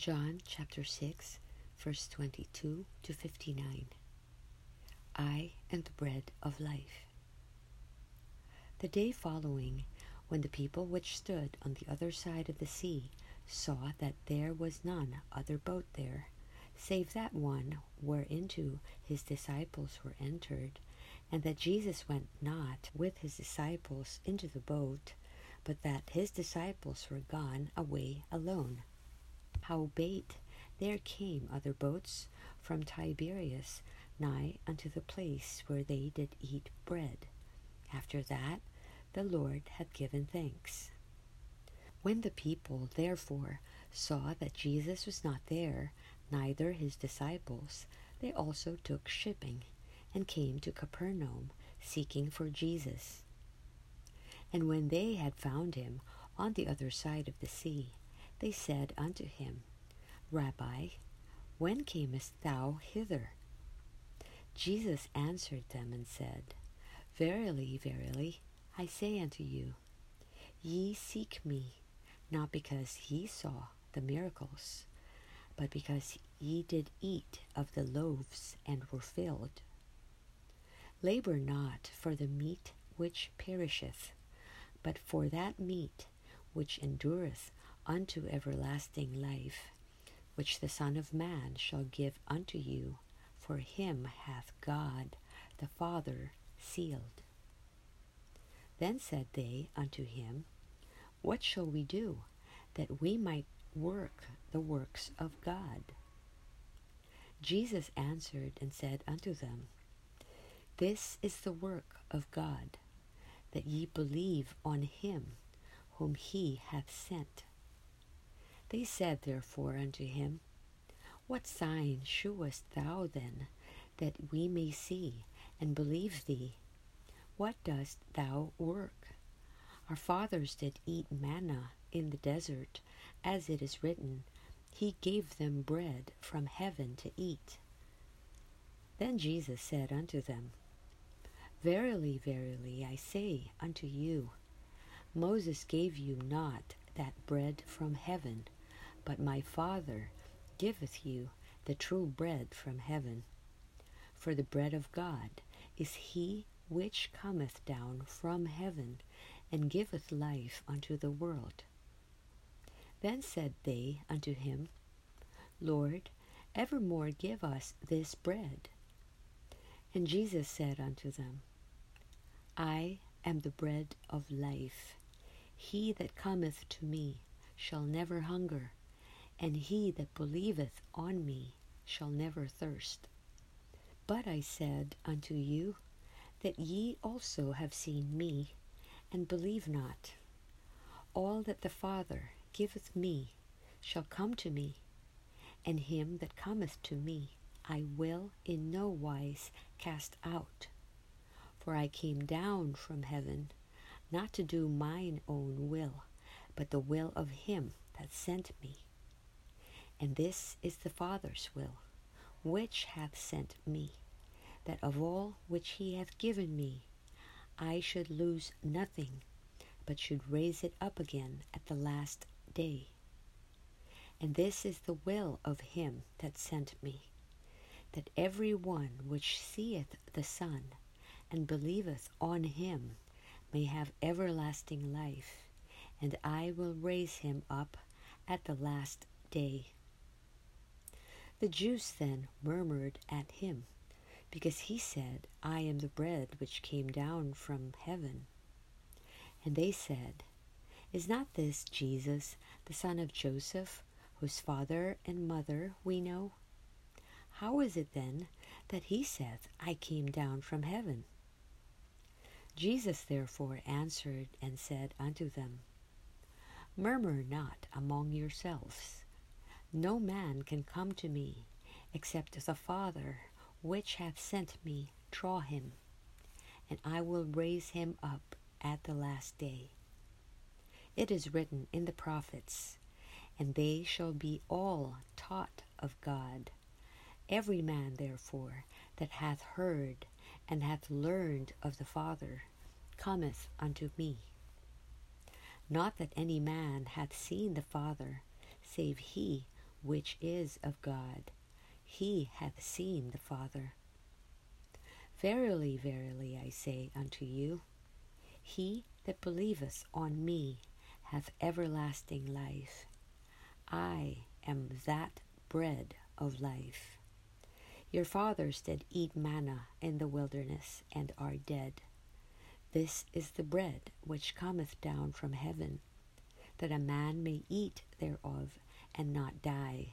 John chapter 6, verse 22 to 59. I am the bread of life. The day following, when the people which stood on the other side of the sea saw that there was none other boat there, save that one whereinto his disciples were entered, and that Jesus went not with his disciples into the boat, but that his disciples were gone away alone. Howbeit there came other boats from Tiberias nigh unto the place where they did eat bread, after that the Lord had given thanks. When the people therefore saw that Jesus was not there, neither his disciples, they also took shipping, and came to Capernaum, seeking for Jesus. And when they had found him on the other side of the sea, they said unto him, Rabbi, when camest thou hither? Jesus answered them and said, Verily, verily, I say unto you, ye seek me, not because ye saw the miracles, but because ye did eat of the loaves and were filled. Labor not for the meat which perisheth, but for that meat which endureth unto everlasting life, which the Son of Man shall give unto you, for him hath God the Father sealed. Then said they unto him, What shall we do, that we might work the works of God? Jesus answered and said unto them, This is the work of God, that ye believe on him whom he hath sent. They said therefore unto him, What sign shewest thou then, that we may see and believe thee? What dost thou work? Our fathers did eat manna in the desert, as it is written, He gave them bread from heaven to eat. Then Jesus said unto them, Verily, verily, I say unto you, Moses gave you not that bread from heaven, but my Father giveth you the true bread from heaven. For the bread of God is he which cometh down from heaven, and giveth life unto the world. Then said they unto him, Lord, evermore give us this bread. And Jesus said unto them, I am the bread of life. He that cometh to me shall never hunger, and he that believeth on me shall never thirst. But I said unto you, that ye also have seen me, and believe not. All that the Father giveth me shall come to me, and him that cometh to me I will in no wise cast out. For I came down from heaven, not to do mine own will, but the will of him that sent me. And this is the Father's will, which hath sent me, that of all which he hath given me, I should lose nothing, but should raise it up again at the last day. And this is the will of him that sent me, that every one which seeth the Son, and believeth on him, may have everlasting life, and I will raise him up at the last day. The Jews then murmured at him, because he said, I am the bread which came down from heaven. And they said, Is not this Jesus, the son of Joseph, whose father and mother we know? How is it then that he saith, I came down from heaven? Jesus therefore answered and said unto them, Murmur not among yourselves. No man can come to me, except the Father which hath sent me draw him, and I will raise him up at the last day. It is written in the prophets, And they shall be all taught of God. Every man therefore that hath heard and hath learned of the Father cometh unto me. Not that any man hath seen the Father, save he which is of God, he hath seen the Father. Verily, verily, I say unto you, he that believeth on me hath everlasting life. I am that bread of life. Your fathers did eat manna in the wilderness, and are dead. This is the bread which cometh down from heaven, that a man may eat thereof, and not die.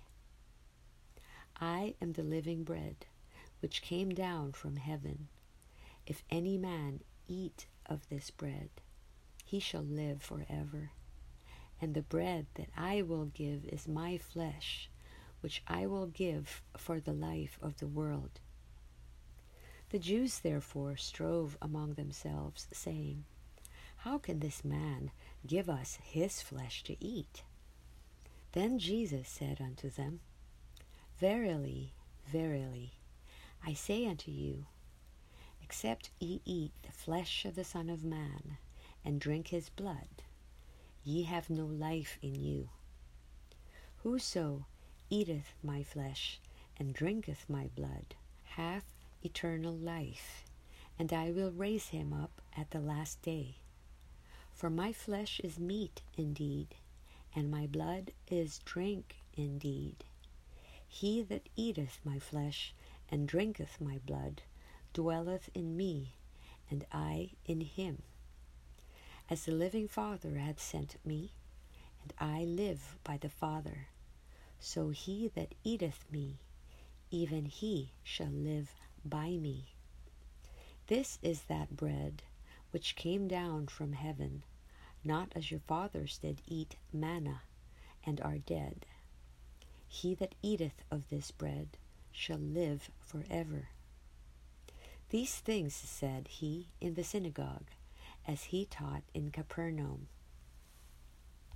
I am the living bread, which came down from heaven. If any man eat of this bread, he shall live forever. And the bread that I will give is my flesh, which I will give for the life of the world. The Jews therefore strove among themselves, saying, How can this man give us his flesh to eat? Then Jesus said unto them, Verily, verily, I say unto you, except ye eat the flesh of the Son of Man, and drink his blood, ye have no life in you. Whoso eateth my flesh, and drinketh my blood, hath eternal life, and I will raise him up at the last day. For my flesh is meat indeed, and my blood is drink indeed. He that eateth my flesh, and drinketh my blood, dwelleth in me, and I in him. As the living Father hath sent me, and I live by the Father, so he that eateth me, even he shall live by me. This is that bread which came down from heaven, not as your fathers did eat manna, and are dead. He that eateth of this bread shall live forever. These things said he in the synagogue, as he taught in Capernaum.